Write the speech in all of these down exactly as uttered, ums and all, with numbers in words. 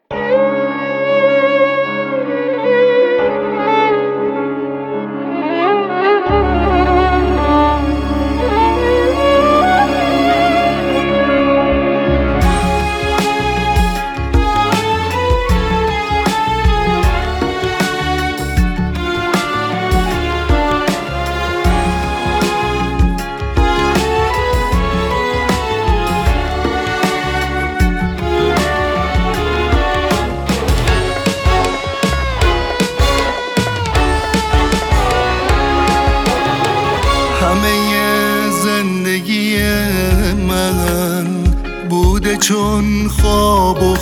چون خواب و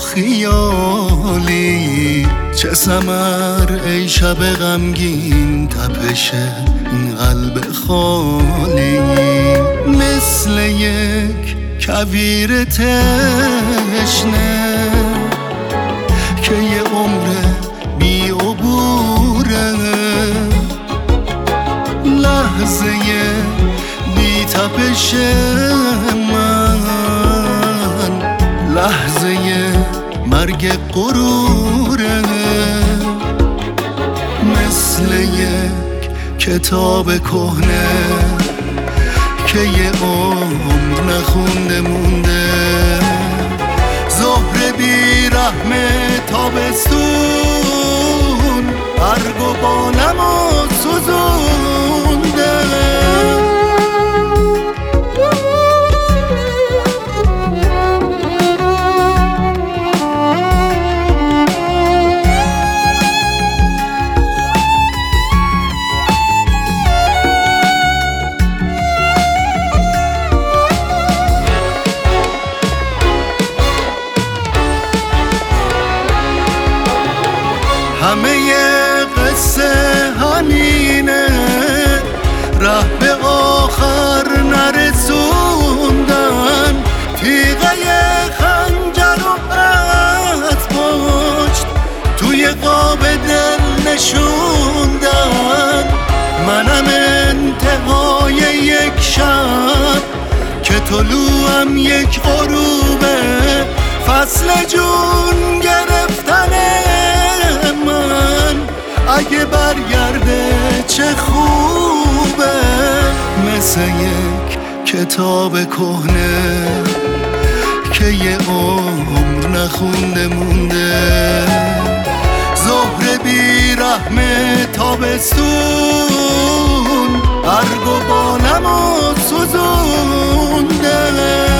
خیالی، چه ثمر ای شب غمگین تپش این قلب خالی. مثل یک کویر تشنه که یه عمر بی عبوره، لحظه بی تپش من لحظه مرگ غروره. مثل یک کتاب کهنه که یه عمر نخونده مونده، ظهر بی رحم تابستون برگ و بالمو سوزونده. همه قصه همینه، ره به آخر نرسوندن، تیغه خنجر و از پشت توی قاب دل نشوندن. منم انتهای یک شب که طلوعم یک غروبه، فصل جون گرفتنه من اگه برگرده چه خوبه. مثل یک کتاب کهنه که یه عمر نخونده مونده، ظهر بی رحم تابستون برگ و بالمو سوزونده.